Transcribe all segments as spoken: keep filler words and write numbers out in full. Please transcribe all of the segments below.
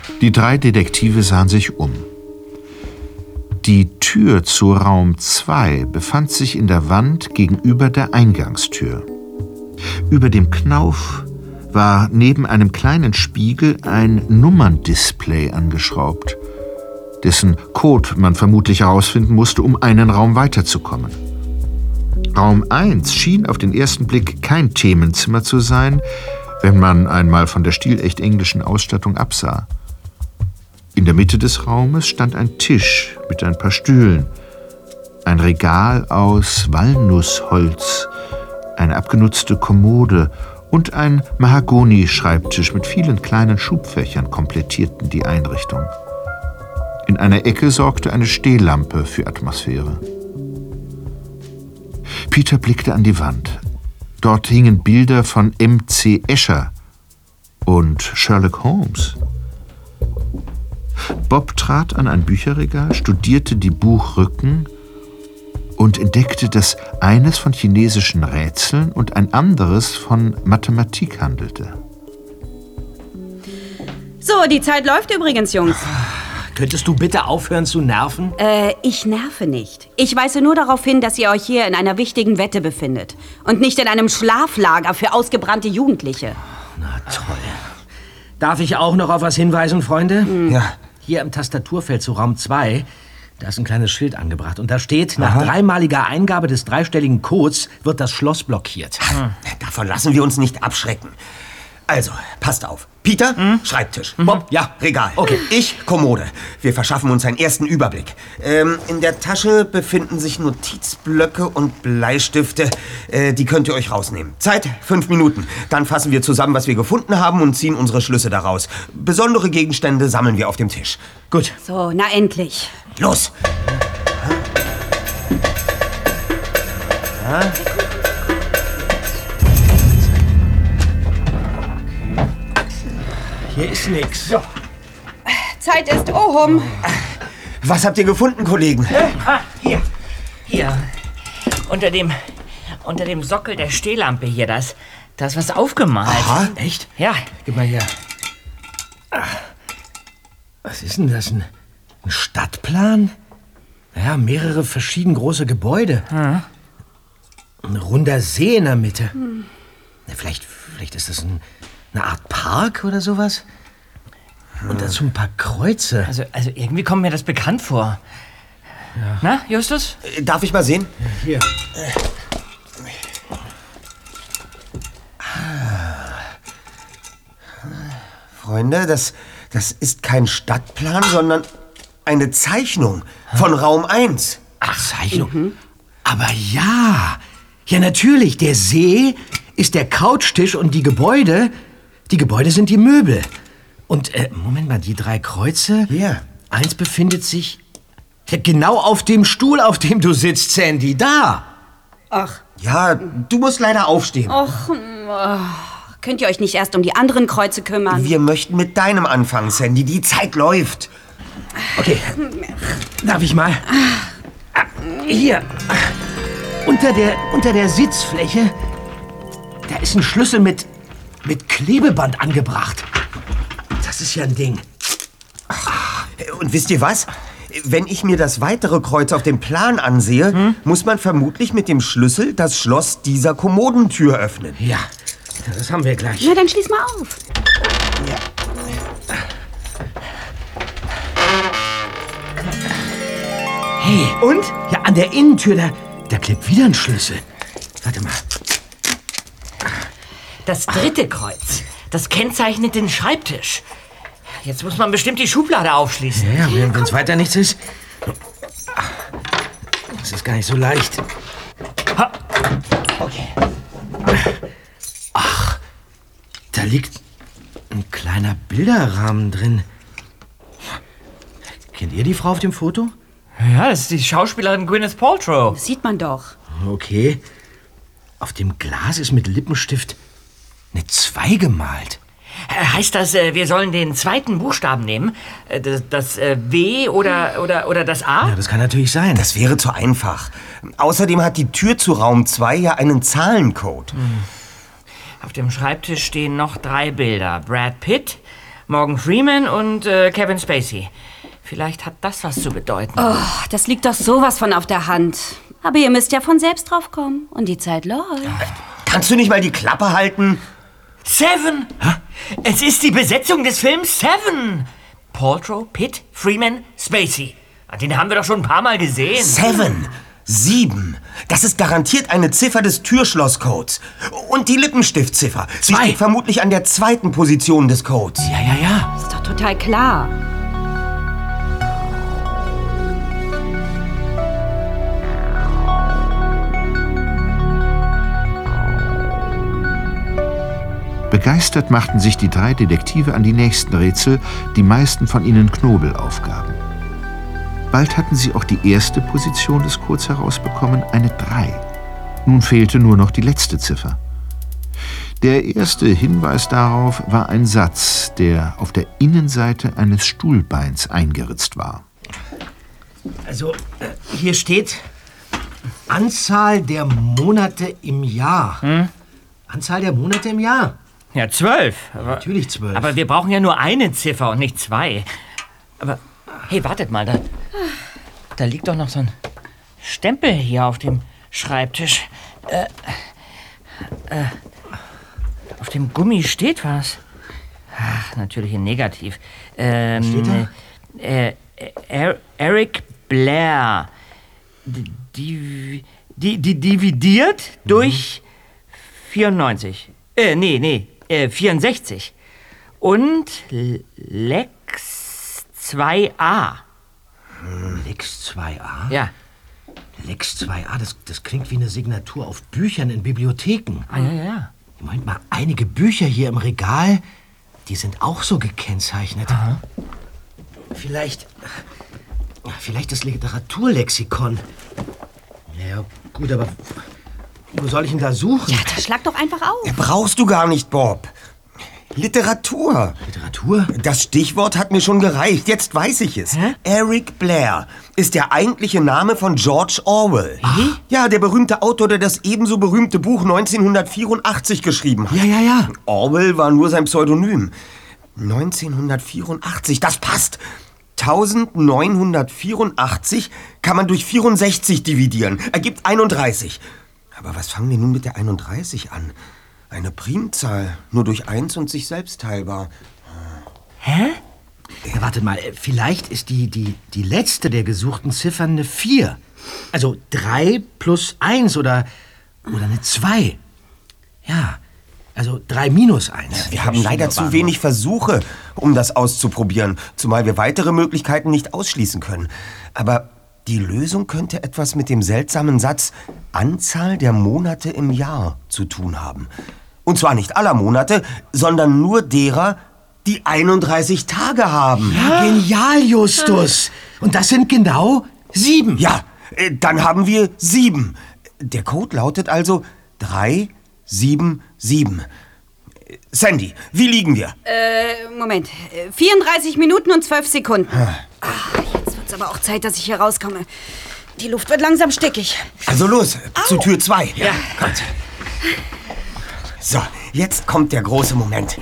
Die drei Detektive sahen sich um. Die Tür zu Raum zwei befand sich in der Wand gegenüber der Eingangstür. Über dem Knauf war neben einem kleinen Spiegel ein Nummerndisplay angeschraubt, dessen Code man vermutlich herausfinden musste, um einen Raum weiterzukommen. Raum eins schien auf den ersten Blick kein Themenzimmer zu sein, wenn man einmal von der stilecht englischen Ausstattung absah. In der Mitte des Raumes stand ein Tisch mit ein paar Stühlen, ein Regal aus Walnussholz, eine abgenutzte Kommode und ein Mahagoni-Schreibtisch mit vielen kleinen Schubfächern komplettierten die Einrichtung. In einer Ecke sorgte eine Stehlampe für Atmosphäre. Peter blickte an die Wand. Dort hingen Bilder von M C Escher und Sherlock Holmes. Bob trat an ein Bücherregal, studierte die Buchrücken und entdeckte, dass eines von chinesischen Rätseln und ein anderes von Mathematik handelte. So, die Zeit läuft übrigens, Jungs. Könntest du bitte aufhören zu nerven? Äh, ich nerve nicht. Ich weise nur darauf hin, dass ihr euch hier in einer wichtigen Wette befindet. Und nicht in einem Schlaflager für ausgebrannte Jugendliche. Na toll. Darf ich auch noch auf was hinweisen, Freunde? Mhm. Ja. Hier im Tastaturfeld zu Raum zwei, da ist ein kleines Schild angebracht. Und da steht, nach Aha. dreimaliger Eingabe des dreistelligen Codes wird das Schloss blockiert. Hm. Davon lassen wir uns nicht abschrecken. Also, passt auf. Peter, hm? Schreibtisch. Mhm. Bob, ja, Regal. Okay. Ich, Kommode. Wir verschaffen uns einen ersten Überblick. Ähm, in der Tasche befinden sich Notizblöcke und Bleistifte. Äh, die könnt ihr euch rausnehmen. Zeit, fünf Minuten. Dann fassen wir zusammen, was wir gefunden haben und ziehen unsere Schlüsse daraus. Besondere Gegenstände sammeln wir auf dem Tisch. Gut. So, na endlich. Los. Ja. Hier ist nix. So. Zeit ist ohum. Was habt ihr gefunden, Kollegen? Ah, hier. Hier. Unter dem, unter dem Sockel der Stehlampe hier, da ist, da ist was aufgemalt. Aha, echt? Ja. Gib mal her. Was ist denn das? Ein, ein Stadtplan? Ja, mehrere verschieden große Gebäude. Hm. Ein runder See in der Mitte. Hm. Na, vielleicht, vielleicht ist das ein, eine Art Park oder sowas? Und dazu ein paar Kreuze. Also, also irgendwie kommt mir das bekannt vor. Ja. Na, Justus? Darf ich mal sehen? Hier. Freunde, das, das ist kein Stadtplan, sondern eine Zeichnung von Raum eins. Ach, Zeichnung? Mhm. Aber ja. Ja, natürlich. Der See ist der Couchtisch und die Gebäude, die Gebäude sind die Möbel. Und, äh, Moment mal, die drei Kreuze? Ja. Yeah. Eins befindet sich ja, genau auf dem Stuhl, auf dem du sitzt, Sandy. Da. Ach. Ja, du musst leider aufstehen. Och, oh. Könnt ihr euch nicht erst um die anderen Kreuze kümmern? Wir möchten mit deinem anfangen, Sandy. Die Zeit läuft. Okay. Darf ich mal? Hier. Unter der, unter der Sitzfläche, da ist ein Schlüssel mit, mit Klebeband angebracht. Das ist ja ein Ding. Und wisst ihr was? Wenn ich mir das weitere Kreuz auf dem Plan ansehe, hm? muss man vermutlich mit dem Schlüssel das Schloss dieser Kommodentür öffnen. Ja, das haben wir gleich. Na, dann schließ mal auf. Ja. Hey, und? Ja, an der Innentür, da, da klebt wieder ein Schlüssel. Warte mal. Das dritte Kreuz, das kennzeichnet den Schreibtisch. Jetzt muss man bestimmt die Schublade aufschließen. Ja, ja, wenn es weiter nichts ist. Das ist gar nicht so leicht. Ha. Okay. Ach, da liegt ein kleiner Bilderrahmen drin. Kennt ihr die Frau auf dem Foto? Ja, das ist die Schauspielerin Gwyneth Paltrow. Das sieht man doch. Okay. Auf dem Glas ist mit Lippenstift eine zwei gemalt. Heißt das, wir sollen den zweiten Buchstaben nehmen? Das, das W oder, oder, oder das A? Ja, das kann natürlich sein. Das wäre zu einfach. Außerdem hat die Tür zu Raum zwei ja einen Zahlencode. Hm. Auf dem Schreibtisch stehen noch drei Bilder. Brad Pitt, Morgan Freeman und äh, Kevin Spacey. Vielleicht hat das was zu bedeuten. Oh, das liegt doch sowas von auf der Hand. Aber ihr müsst ja von selbst drauf kommen. Und die Zeit läuft. Kannst du nicht mal die Klappe halten? Seven! Hä? Es ist die Besetzung des Films Seven! Paltrow, Pitt, Freeman, Spacey. Den haben wir doch schon ein paar Mal gesehen. Seven! Sieben. Das ist garantiert eine Ziffer des Türschlosscodes. Und die Lippenstiftziffer. Sie Zwei. steht vermutlich an der zweiten Position des Codes. Ja, ja, ja. Ist doch total klar. Begeistert machten sich die drei Detektive an die nächsten Rätsel, die meisten von ihnen Knobelaufgaben. Bald hatten sie auch die erste Position des Codes herausbekommen, eine drei. Nun fehlte nur noch die letzte Ziffer. Der erste Hinweis darauf war ein Satz, der auf der Innenseite eines Stuhlbeins eingeritzt war. Also, äh, hier steht Anzahl der Monate im Jahr. Hm? Anzahl der Monate im Jahr. Ja, zwölf. Aber, Natürlich zwölf. aber wir brauchen ja nur eine Ziffer und nicht zwei. Aber, hey, wartet mal, da, da liegt doch noch so ein Stempel hier auf dem Schreibtisch. Äh, äh, auf dem Gummi steht was. Ach, natürlich in Negativ. Ähm, steht da? Äh, er, Eric Blair. Die, die, die dividiert mhm. durch vierundneunzig. Äh, nee, nee, äh, vierundsechzig. Und Lex zwei a. Lex zwei a? Ja. Lex zwei a, das, das klingt wie eine Signatur auf Büchern in Bibliotheken. Ah, ja, ja. Moment mal, einige Bücher hier im Regal, die sind auch so gekennzeichnet. Aha. Vielleicht, vielleicht das Literaturlexikon. Ja, gut, aber wo soll ich denn da suchen? Ja, da schlag doch einfach auf. Brauchst du gar nicht, Bob. Literatur. Literatur? Das Stichwort hat mir schon gereicht. Jetzt weiß ich es. Hä? Eric Blair ist der eigentliche Name von George Orwell. Wie? Ja, der berühmte Autor, der das ebenso berühmte Buch neunzehnhundertvierundachtzig geschrieben hat. Ja, ja, ja. Orwell war nur sein Pseudonym. neunzehnhundertvierundachtzig, das passt. neunzehnhundertvierundachtzig kann man durch vierundsechzig dividieren. Ergibt einunddreißig. Aber was fangen wir nun mit der einunddreißig an? Eine Primzahl, nur durch eins und sich selbst teilbar. Hä? Ja, wartet mal, vielleicht ist die, die, die letzte der gesuchten Ziffern eine vier. Also drei plus eins oder, oder eine zwei. Ja, also drei minus eins. Wir haben leider zu wenig Versuche, um das auszuprobieren, zumal wir weitere Möglichkeiten nicht ausschließen können. Aber die Lösung könnte etwas mit dem seltsamen Satz Anzahl der Monate im Jahr zu tun haben. Und zwar nicht aller Monate, sondern nur derer, die einunddreißig Tage haben. Ja, genial, Justus. Und das sind genau sieben. Ja, äh, dann haben wir sieben. Der Code lautet also drei sieben sieben. Sandy, wie liegen wir? Äh, Moment. vierunddreißig Minuten und zwölf Sekunden. Ach, jetzt wird's aber auch Zeit, dass ich hier rauskomme. Die Luft wird langsam stickig. Also los, Au. zu Tür zwei. Ja, Kommt. So, jetzt kommt der große Moment.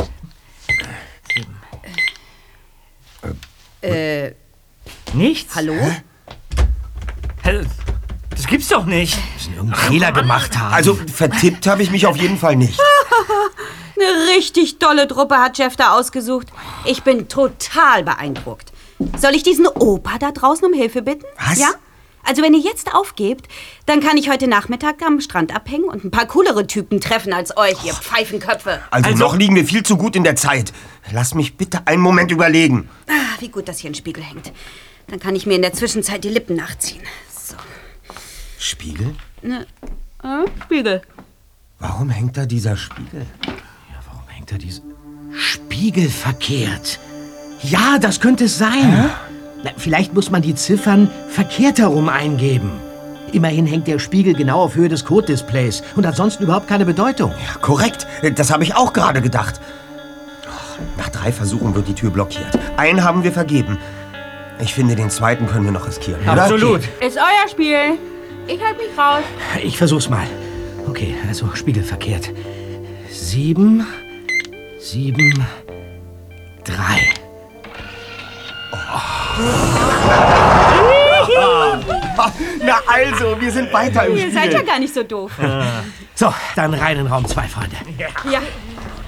Äh, Nichts? hallo? Hä? Das gibt's doch nicht. Müssen irgendeinen Fehler gemacht haben. Also vertippt habe ich mich auf jeden Fall nicht. Eine richtig tolle Truppe hat Jeff da ausgesucht. Ich bin total beeindruckt. Soll ich diesen Opa da draußen um Hilfe bitten? Was? Ja? Also wenn ihr jetzt aufgebt, dann kann ich heute Nachmittag am Strand abhängen und ein paar coolere Typen treffen als euch, ihr Pfeifenköpfe. Also, Also- noch liegen wir viel zu gut in der Zeit. Lass mich bitte einen Moment überlegen. Ah, wie gut, dass hier ein Spiegel hängt. Dann kann ich mir in der Zwischenzeit die Lippen nachziehen. So. Spiegel? Ne, äh, Spiegel. Warum hängt da dieser Spiegel? Warum hängt da diese... Spiegel verkehrt. Ja, das könnte es sein. Na, vielleicht muss man die Ziffern verkehrt herum eingeben. Immerhin hängt der Spiegel genau auf Höhe des Code-Displays und ansonsten überhaupt keine Bedeutung. Ja, korrekt. Das habe ich auch gerade gedacht. Nach drei Versuchen wird die Tür blockiert. Einen haben wir vergeben. Ich finde, den zweiten können wir noch riskieren, oder? Absolut. Ist euer Spiel. Ich halte mich raus. Ich versuch's mal. Okay, also Spiegel verkehrt. Sieben, sieben, drei. Na also, wir sind weiter im Ihr Spiel. seid ja gar nicht so doof. So, dann rein in Raum zwei, Freunde. Ja.